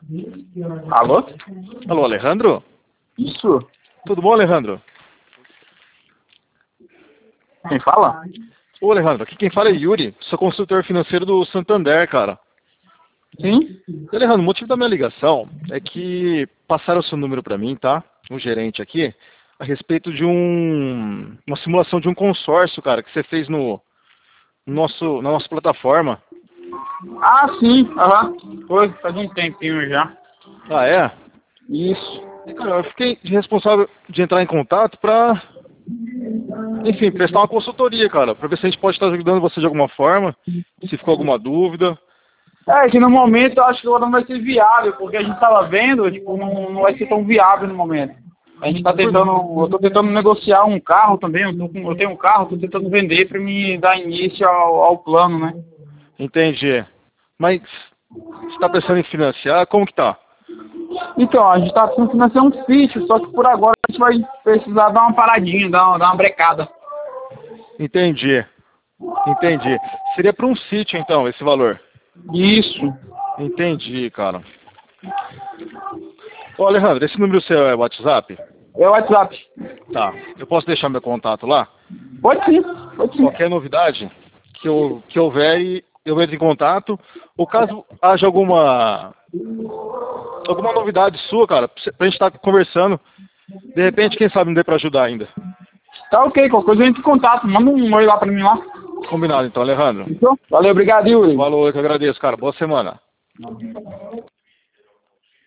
Alô? Alô, Alejandro? Isso? Tudo bom, Alejandro? Quem fala? Ô, Alejandro, aqui quem fala é Yuri, sou consultor financeiro do Santander, cara. Sim? Alejandro, o motivo da minha ligação é que passaram o seu número para mim, tá? Um gerente aqui, a respeito de uma simulação de um consórcio, cara, que você fez na nossa plataforma. Ah, sim. Aham. Foi, faz um tempinho já. Ah, é? Isso. E, cara, eu fiquei responsável de entrar em contato pra, enfim, prestar uma consultoria, cara, pra ver se a gente pode estar ajudando você de alguma forma, se ficou alguma dúvida. É que no momento eu acho que agora não vai ser viável, porque a gente tava vendo, tipo, não vai ser tão viável no momento. A gente tá tentando, eu tô tentando negociar um carro também, eu tenho um carro, tô tentando vender pra me dar início ao plano, né? Entendi. Mas você tá pensando em financiar? Como que tá? Então, a gente tá tentando financiar um sítio, só que por agora a gente vai precisar dar uma paradinha, dar uma brecada. Entendi. Entendi. Seria para um sítio, então, esse valor? Isso. Entendi, cara. Ô, Alejandro, esse número seu é WhatsApp? É o WhatsApp. Tá. Eu posso deixar meu contato lá? Pode sim, pode sim. Qualquer novidade que houver, eu entro em contato. Ou caso haja alguma novidade sua, cara, pra gente estar conversando. De repente, quem sabe não dê pra ajudar ainda. Tá ok, qualquer coisa a gente em contato. Manda um oi lá pra mim lá. Combinado, então, Alejandro. Fechou? Valeu, obrigado, Yuri. Valeu, eu que agradeço, cara. Boa semana.